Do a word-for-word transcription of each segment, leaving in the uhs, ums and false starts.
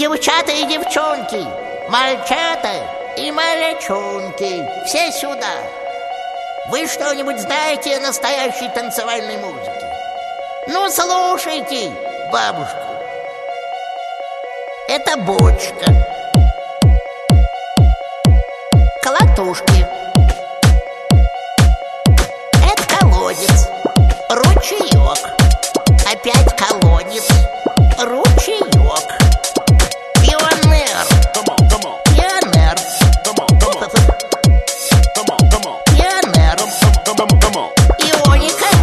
девчата и девчонки, мальчата и малячонки, все сюда. Вы что-нибудь знаете о настоящей танцевальной музыке? Ну, слушайте бабушку. Это бочка, колотушки, это колодец, ручеек, опять колодец, ручеек, пионер, пионер, пионер, ионика,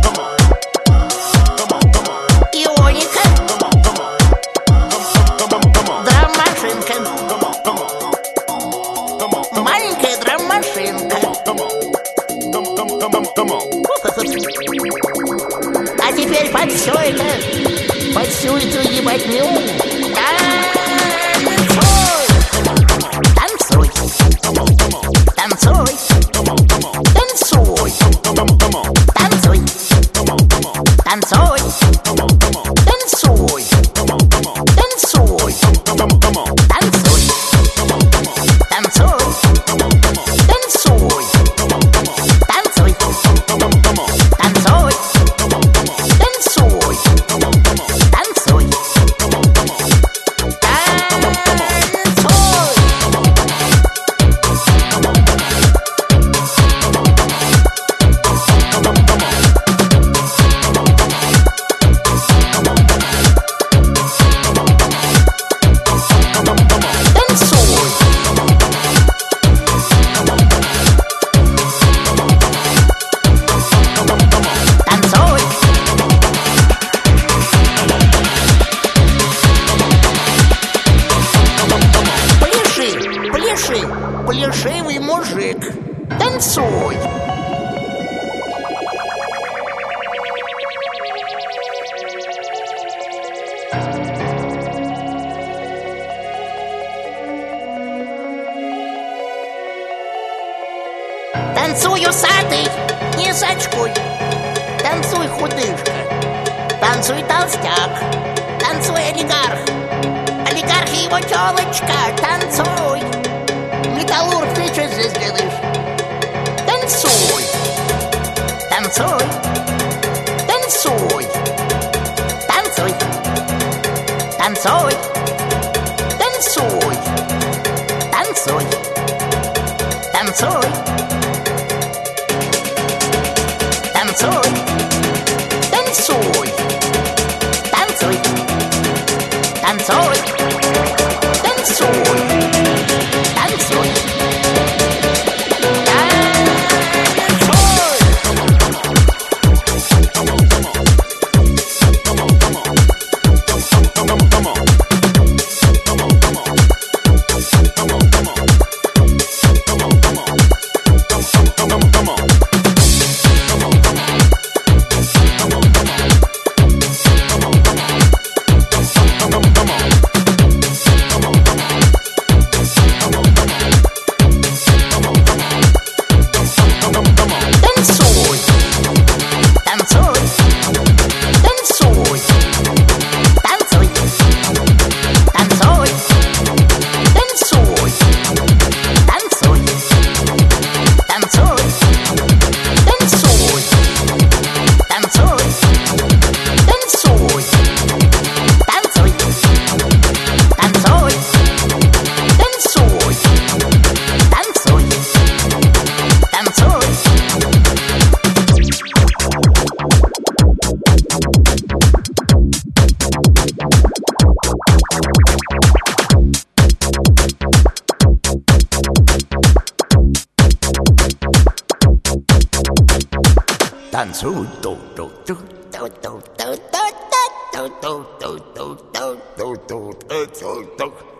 ионика, драм-машинка, маленькая драм-машинка. А теперь под все это, под всю эту ебатню танцуй, танцуй, танцуй, танцуй, танцуй, танцуй, танцуй, танцуй, танцуй, танцуй, танцуй, танцуй, танцуй, танцуй, плешивый мужик, танцуй. Танцуй, усатый, не сачкуй. Танцуй, худышка. Танцуй, толстяк. Танцуй, олигарх. Олигарх и его тёлочка. Танцуй. Металлург, ты что здесь делаешь? Танцуй. Танцуй. Танцуй. Танцуй. Танцуй. Танцуй. Танцуй. Танцуй. Танцуй. Танцуй. Танцуй. Танцуй. Танцуй. Танцуй. Танцуй, ту ту ту ту ту ту ту ту ту ту ту ту ту ту ту ту